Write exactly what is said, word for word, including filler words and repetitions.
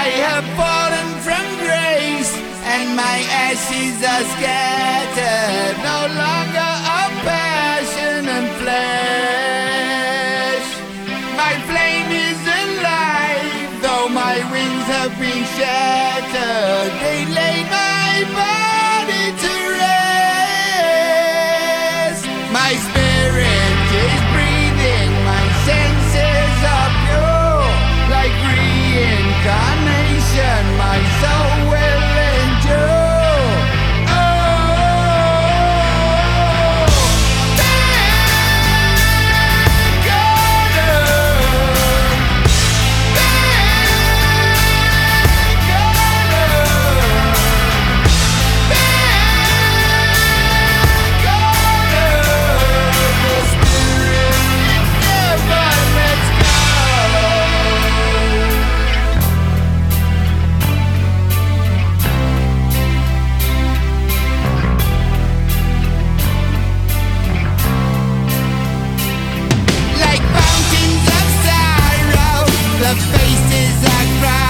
I have fallen from grace, and my ashes are scattered. No longer of passion and flesh. My flame is alive, though my wings have been shattered. They laid my body to rest. My spirit is breathing, my senses are pure. Like reincarnation, my soul will endure. Oh, thank God, thank God, thank God. The spirit never lets go. Like fountains of sorrow, the faces I cry.